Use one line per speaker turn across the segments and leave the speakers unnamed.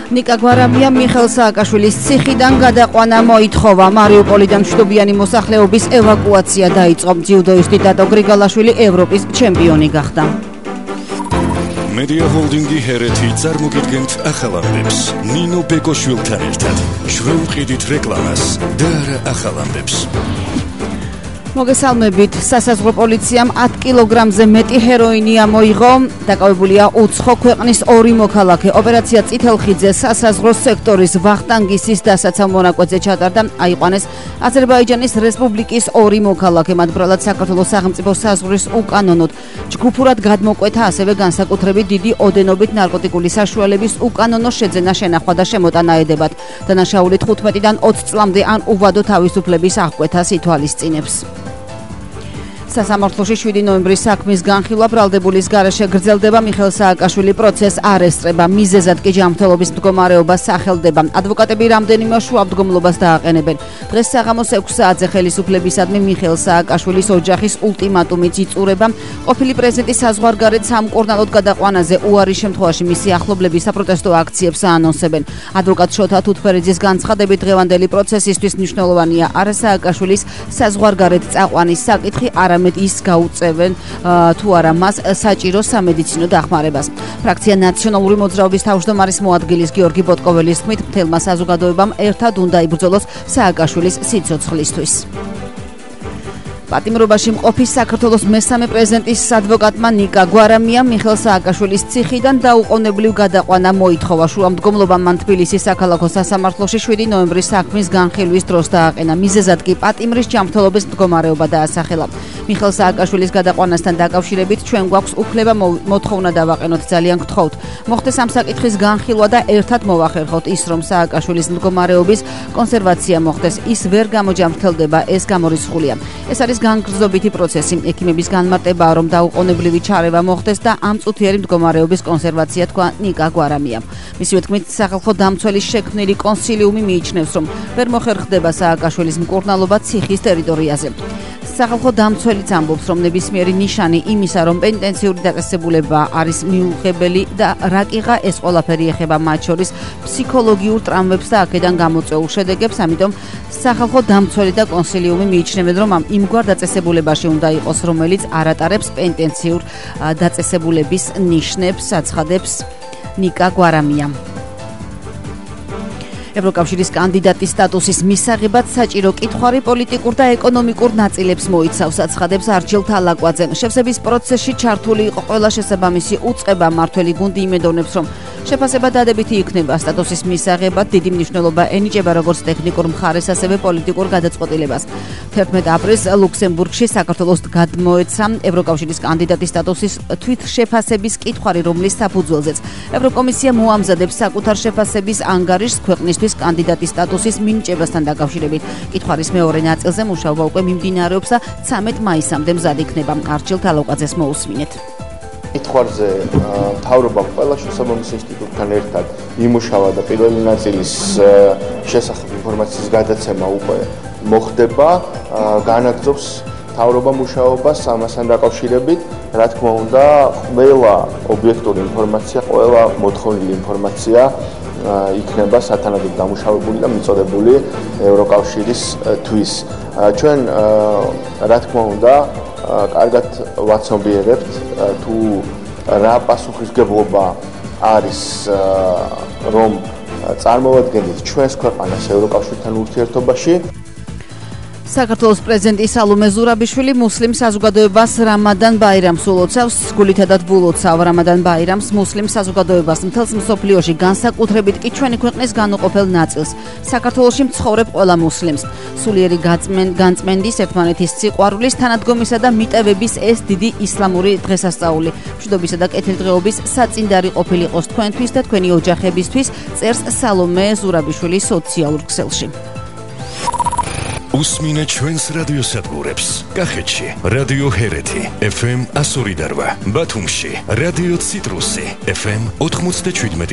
ნიკა გვარამია მიხელ სააკაშვილის ციხიდან გადაყვანა მოითხოვა. მარიუპოლიდან მშვიდობიანი მოსახლეობის ევაკუაცია დაიწყო. ძიუდოისტი დატო გრიგალაშვილი ევროპის ჩემპიონი გახდა.
მედია ჰოლდინგი ჰერეთი წარმოგიდგენთ ახალამდებს. ნინო ბეკოშვილთან ერთად შევუყიდით რეკლამას და არა ახალამდებს.
მოგესალმებით. სასაზღვრო პოლიციამ 10 კილოგრამზე მეტი ჰეროინი ამოიღო. დაკავებულია უცხო ქვეყნის 2 მოქალაქე. ოპერაცია წითელხიძე სასაზღვრო სექტორის ვახტანგისის დასაცავ მონაკვეთზე ჩატარდა. აიყვანეს აზერბაიჯანის რესპუბლიკის 2 მოქალაქე. მათ ბრალად საქართველოს სახელმწიფო საზღვრის უკანონოდ ჯგუფურად გადმოკვეთა, ასევე განსაკუთრებით დიდი ოდენობით ნარკოტიკული საშუალების უკანონო შეძენა, შენახვა და შემოტანა ედებათ. დანაშაული 15-დან 20 წლამდე ან უვადო თავისუფლების აღკვეთას ითვალისწინებს. სასამართლოში 7 ნოემბრის საქმის განხილვა ბრალდებულის გარეშე გრძელდება. მიხელ სააკაშვილი პროცესს არ ესწრება, მიზეზად კი ჯანმრთელობის მდგომარეობა სახელდება. ადვოკატები რამდენიმე შუამდგომლობას დააყენებენ. დღეს საღამოს 6 საათზე ხელისუფლებისადმი მიხელ სააკაშვილის ოჯახის ულტიმატუმით იწურება. ყოფილი პრეზიდენტის საზღვარგარეთ სამკურნალოდ გადაყვანაზე უარის შემთხვევაში მისი ახლობლები საპროტესტო აქციებს აანონსებენ. ადვოკატ შოთა თუთფერიძის განცხადებით, დღევანდელი პროცესისთვის მნიშვნელოვანია არა სააკაშვილის საზღვარგარეთ წაყვანის საკითხი, არამედ ის გაუწევენ თუ არა მას საჭირო სამედიცინო დახმარებას. ფრაქცია ნაციონალური მოძრაობის თავმჯდომარის მოადგილის გიორგი ბოტკოველის თქმით, მთელმა საზოგადოებამ ერთად უნდა იბრძოლოს სააკაშვილის სიცოცხლისთვის. პატიმრობაში მყოფი საქართველოს მესამე პრეზიდენტის ადვოკატმა ნიკა გვარამიამ მიხელ სააკაშვილის ციხიდან დაუყოვნებლივ გადაყვანა მოითხოვა. შუამდგომლობამ მან თბილისის საქალაქო სასამართლოში 7 ნოემბრის საქმის განხილვის დროს დააყენა. მიზეზად კი პატიმრის ჯანმრთელობის მდგომარეობა დაასახელა. მიხელ სააკაშვილის გადაყვანასთან დაკავშირებით ჩვენ გვაქვს უფლება მოთხოვნა დავაყენოთ, ძალიან გთხოვთ. მოხდეს ამ საკითხის განხილვა და ერთად მოვახერხოთ ის, რომ სააკაშვილის მდგომარეობის კონსერვაცია მოხდეს. ის ვერ გამოჯანმრთელდება, ეს გამორიცხულია. ეს არის განგრძობითი პროცესი. ექიმების განმარტებაა, რომ დაუყოვნებლივი ჩარევა მოხდეს და ამ წუთიერი მდგომარეობის კონსერვაცია, თქვა ნიკა გვარამიამ. მისივე თქმით, სახალხო დამცველის შექმნილი კონსილიუმი მიიჩნევს, რომ ვერ მოხერხდება სააკაშვილის მკურნალობა ციხის ტერიტორიაზე. სახალხო დამცველიც ამბობს, რომ ნებისმიერი ნიშანი იმისა, რომ პენიტენციური დაწესებულება არის მიუღებელი და რაკიღა ეს ყველაფერი ეხება მათ შორის ფსიქოლოგიურ ტრამვებს და აქედან გამოწვეულ შედეგებს, ამიტომ სახალხო დამცველი და კონსილიუმი მიიჩნევენ, რომ იმგვარ დაწესებულებაში უნდა იყოს, რომელიც არ ატარებს პენიტენციურ დაწესებულების ნიშნებს, აცხადებს ნიკა გვარამია. ევროკავშირის კანდიდატის სტატუსის მისაღებად საჭირო კითხვარი პოლიტიკურ და ეკონომიკურ ნაწილებს მოიცავს, აცხადებს არჩილ თალაკვაძე. შევსების პროცესში ჩართული იყო ყველა შესაბამისი უწყება. მმართველი გუნდი იმედოვნებს, რომ შეფასება დადებითი იქნება. სტატუსის მისაღებად დიდი მნიშვნელობა ენიჭება როგორც ტექნიკურ მხარეს, ასევე პოლიტიკურ გადაწყვეტილებას. 11 აპრილს ლუქსემბურგში საქართველოს გადმოეცა ევროკავშირის კანდიდატის სტატუსის თვითშეფასების კითხვარი, რომლის საფუძველზეც ევროკომისია მოამზადებს საკუთარ შეფასების ანგარიშს ქვეყნისთვის კანდიდატის სტატუსის მინიჭებასთან დაკავშირებით. კითხვარის მეორე ნაწილზე მუშაობა უკვე მიმდინარეობს და 13 მაისამდე მზად იქნება. არჩილ თალაკვაძეს მოусმინეთ.
კითხვარზე მთავრობამ ყველა შესაბამის ინსტიტუტთან ერთად იმუშავა და პირველი ნაწილის შესახებ ინფორმაციის გადაცემა უკვე მოხდება. განაგრძობს მთავრობა მუშაობას ამასთან დაკავშირებით. რა თქმა უნდა, ყველა ობიექტური ინფორმაცია, ყველა მოთხოვნილი ინფორმაცია იქნება სათანადოდ დამუშავებული და მიწოდებული ევროკავშირის თვის. ჩვენ რა თქმა უნდა კარგად ვაცნობიერებთ თუ რა პასუხისგებლობა არის, რომ წარმოვადგენთ ჩვენს ქვეყანას ევროკავშირთან ურთიერთობაში.
საქართველოს პრეზიდენტი სალომე ზურაბიშვილი მუსლიმ საზოგადოებას რამადან ბაირამს ულოცავს. გულითადად ბულოცავ რამადან ბაირამს მუსლიმ საზოგადოებას მთელს მსოფლიოში, განსაკუთრებით კი ჩვენი ქვეყნის განუყოფელ ნაწილს. საქართველოში მცხოვრებ ყველა მუსლიმს. სულიერი განწმენდის, ერთმანეთის სიყვარულის, თანადგომისა და მიტევების ეს დიდი ისლამური დღესასწაული. მშვიდობისა და კეთილდღეობის საწინდარი ყოფილიყოს თქვენთვის და თქვენი ოჯახებისთვის, წერს სალომე ზურაბიშვილი სოციალურ ქსელში.
უსმინეთ ჩვენს რადიოსადგურებს. კახეთში რადიო ჰერეთი FM 102.8, ბათუმში რადიო ციტრუსი FM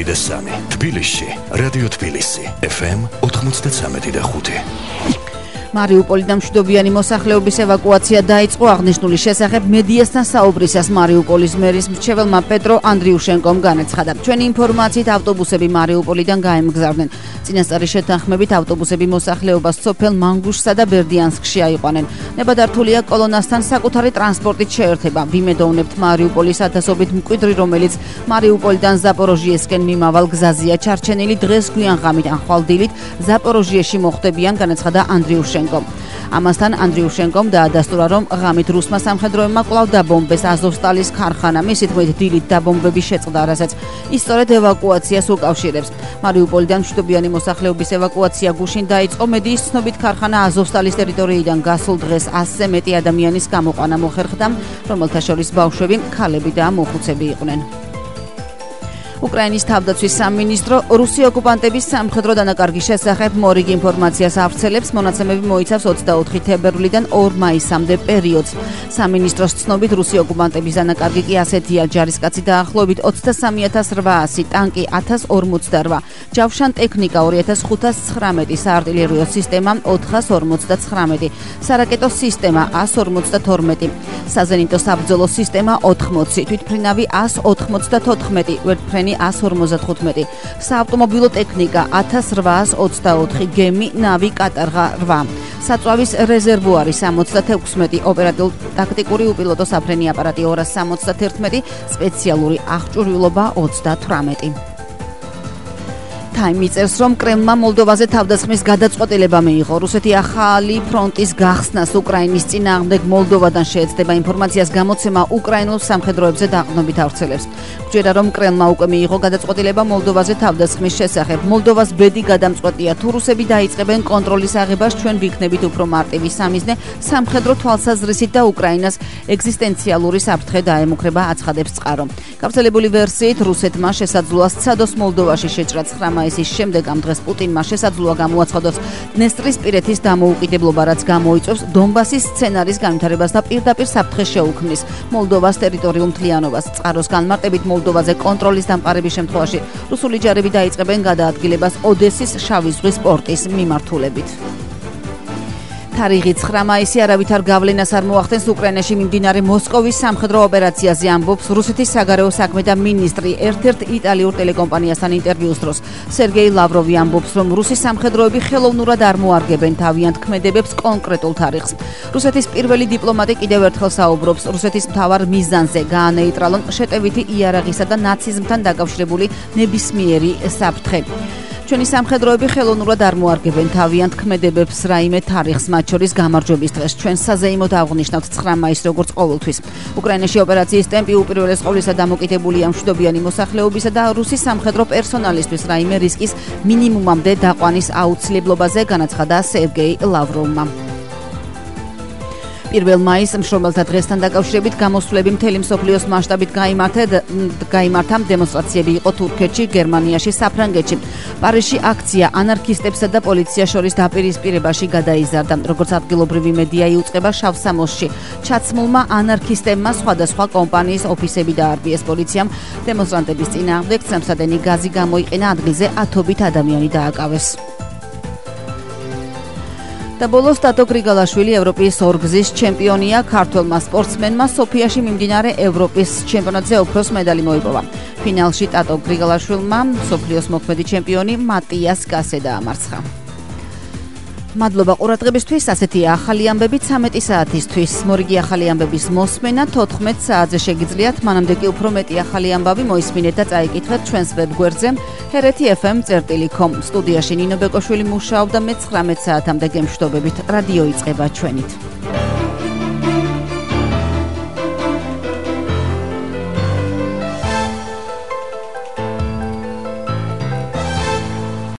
97.3, თბილისში რადიო თბილისი FM 93.5.
მარიუპოლიდან მშვიდობიანი მოსახლეობის ევაკუაცია დაიწყო. აღნიშნული შესახებ მედიასთან საუბრისას მარიუპოლის მერის მრჩეველმა პეტრო ანდრიუშენკომ განაცხადა. ჩვენი ინფორმაციით ავტობუსები მარიუპოლიდან გაემგზავრნენ. წინასწარი შეთანხმებით ავტობუსები მოსახლეობას სოფელ მანგუშსა და ბერდიანსკში აიყვანენ. ნებადართულია კოლონასთან საკუთარი ტრანსპორტით შეერთება. ვიმედოვნებთ მარიუპოლის ათასობით მკვიდრი, რომელიც მარიუპოლიდან ზაპოროჟიესკენ მიმავალ გზაზეა ჩარჩენილი, დღეს გვიანღამით ან ხვალდილით ზაპოროჟიეში მოხვდებიან, განაცხადა ანდრიუშენკო. ამასთან ანდრიუშენკომ დაადასტურა, რომ ღამით რუსმა სამხედროებმა კვლავ დაბომბეს აზოვსტალის ქარხანა. მისი თქმით, დილით დაბომბების შეწყდა, რასაც ის სწორედ ევაკუაციას უკავშირებს. მარიუპოლიდან მშვიდობიანი მოსახლეობის ევაკუაცია გუშინ დაიწყო. მედიის ცნობით, ქარხანა აზოვსტალის ტერიტორიიდან გასულ დღეს 100-ზე მეტი ადამიანის გამოყვანა მოხერხდა, რომელთა შორის ბავშვები, ქალები და მოხუცები იყვნენ. უკრაინის თავდაცვის სამინისტრო რუსი ოკუპანტების სამხედრო დანაკარგის შესახებ მორიგ ინფორმაციას ავრცელებს. მონაცემები მოიცავს 24 თებერვლიდან 2 მაისამდე პერიოდს. სამინისტროს ცნობით, რუსი ოკუპანტების დანაკარგი კი ასეთია: ჯარისკაცი დაახლოებით 23800, ტანკი 1048, ჯავშან ტექნიკა 2519, საარტილერიო სისტემა 459, სარაკეტო სისტემა 152, საზენიტო საბრძოლო სისტემა 80, თვითმფრინავი 194, ვერტმფრენი 155, საავტომობილო ტექნიკა 1824, გემი, ნავი, კატარღა 8, საწვავის რეზერვუარი 66, ოპერატიულ-ტაქტიკური უპილოტო საფრენი აპარატი 271, სპეციალური აღჭურვილობა 38. Time წერს, რომ კრემლმა მოლდოვაზე თავდასხმის გადაწყვეტილება მიიღო. რუსეთი ახალი ფრონტის გახსნას უკრაინის წინააღმდეგ მოლდოვადან შეეცდება. ინფორმაციას გამოცემა უკრაინულ სამხედროებზე დაყრდნობით ავრცელებს. გვჯერა, რომ კრემლმა უკვე მიიღო გადაწყვეტილება მოლდოვაზე თავდასხმის შესახებ. მოლდოვას ბედი გადამწყვეტია. თუ რუსები დაიწყებენ კონტროლის აღებას, ჩვენ ვიქნებით უფრო მარტივი სამიზნე სამხედრო თვალსაზრისით და უკრაინას ეგზისტენციალური საფრთხე დაემუქრება, აცხადებს წყარო. გავრცელებული ვერსიით, რუსეთმა შესაძლოა სცადოს მოლდოვაში შეჭრა 9 მაისის შემდეგ. ამ დღეს პუტინმა შესაძლოა გამოაცხადოს დნესტრისპირეთის დამოუკიდებლობა, რაც გამოიწვევს დონბასის სცენარის განვითარებას და პირდაპირ საფრთხეს შეუქმნის მოლდოვას ტერიტორიულ მთლიანობას. წყაროს განმარტებით, მოლდოვაზე კონტროლის დამყარების შემთხვევაში რუსული ჯარები დაიწყებენ გადაადგილებას ოდესის შავი ზღვის პორტის მიმართულებით. თარიღი 9 მაისი არავითარ გავლენას არ მოახდენს უკრაინაში მიმდინარე მოსკოვის სამხედრო ოპერაციაზე, ამბობს რუსეთის საგარეო საქმეთა მინისტრი ერთ-ერთ იტალიურ ტელეკომპანიასთან ინტერვიუს დროს. სერგეი ლავროვი ამბობს, რომ რუსის სამხედროები ხელოვნურად არ მოარგებენ თავიანთ ქმედებებს კონკრეტულ თარიღს. რუსეთის პირველი დიპლომატი კიდევ ერთხელ საუბრობს რუსეთის მთავარ მიზანზე, გაანეიტრალონ შეტევითი იარაღისა და ნაციზმთან დაკავშირებული ნებისმიერი საფრთხე. ჩვენი სამხედროები ხელოვნურად არ მოარგებენ თავიანთ ქმედებებს რაიმე თარიღს, მათ შორის გამარჯვების დღეს. ჩვენ საზეიმოდ აღვნიშნავთ 9 მაისს როგორც ყოველთვის. უკრაინაში ოპერაციის ტემპი უპირველეს ყოვლისა დამოკიდებულია მშვიდობიანი მოსახლეობისა და რუსის სამხედრო პერსონალისთვის რაიმე რისკის მინიმუმამდე დაყვანის აუცილებლობაზე, განაცხადა სერგეი ლავროვმა. 1 მაისს მშრომელთა დღესთან დაკავშირებით გამოსვლები მთელი მსოფლიოს მასშტაბით გაიმართა. დემონსტრაციები იყო თურქეთში, გერმანიაში, საფრანგეთში. პარიზში აქცია ანარქისტებსა და პოლიციას შორის დაპირისპირებაში გადაიზარდა. როგორც ადგილობრივი მედია იუწყება, შავსამოსში ჩაცმულმა ანარქისტებმა სხვადასხვა კომპანიის ოფისები დაარბიეს. პოლიციამ დემონსტრანტების წინააღმდეგ ცემსადენი გაზი გამოიყენა, ადგილზე ათობით ადამიანი დააკავეს. და ბოლოს ტატო გრიგალაშვილი ევროპის ორგზის ჩემპიონია. ქართველმა სპორტსმენმა სოფიაში მიმდინარე ევროპის ჩემპიონატზე ოქროს медаლი მოიპოვა. ფინალში ტატო გრიგალაშვილმა სოფლიოს მოქმედი ჩემპიონი მატიას გასე დაამარცხა. მადლობა ყურადღებისთვის. ასეთია ახალი ამბები 13 საათისთვის. მორიგი ახალი ამბების მოსმენა 14 საათზე შეგიძლიათ. მანამდე კი უფრო მეტი ახალი ამბავი მოისმინეთ და წაიკითხეთ ჩვენს ვებგვერდზე hereti.fm.com. სტუდიაში ნინო ბეკოშვილი მუშაობდა. მე 19 საათამდე გემშვიდობებით. რადიო იწყება ჩვენით.